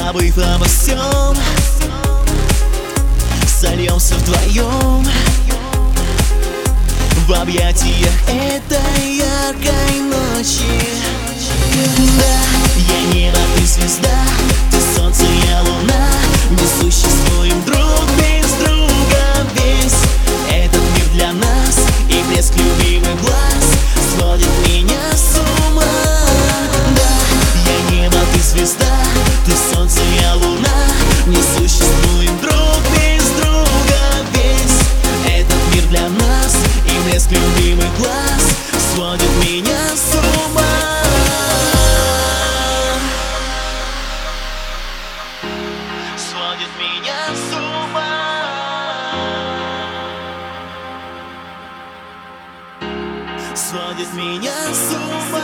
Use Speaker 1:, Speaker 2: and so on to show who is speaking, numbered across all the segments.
Speaker 1: Забыв обо всем, сольемся вдвоем в объятиях этой яркой ночи. Да, я небо, ты звезда, ты солнце, я луна, не существуем друг без друга весь этот мир для нас, и блеск любимых глаз сводит меня с ума. Да, я небо, ты звезда, ты солнце, я луна, не существуем друг без друга весь этот мир для нас, и блеск любимых глаз сводит меня с ума. Сводит меня с ума. Сводит меня с ума.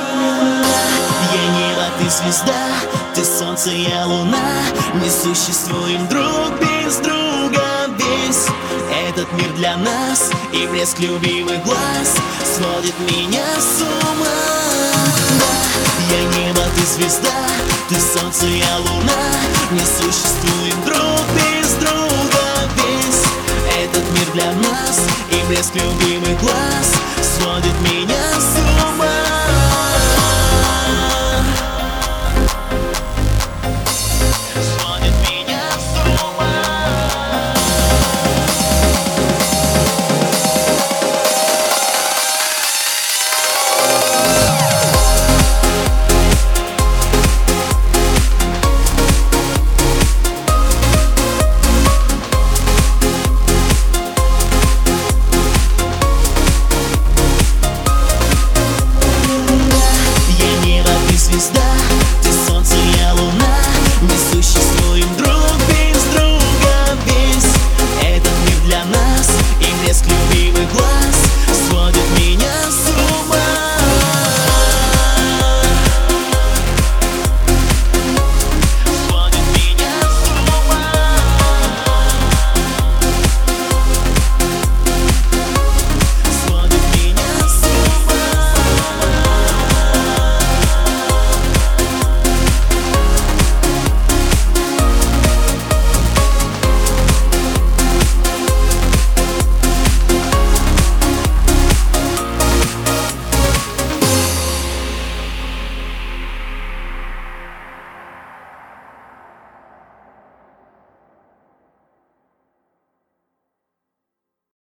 Speaker 1: Я небо, ты звезда, ты солнце, я луна, не существуем друг без друга весь этот мир для нас, и блеск любимых глаз сводит меня с ума. Я небо, ты звезда, ты солнце, я луна, не существуем друг без друга весь этот мир для нас, и блеск любимых глаз сводит меня с ума.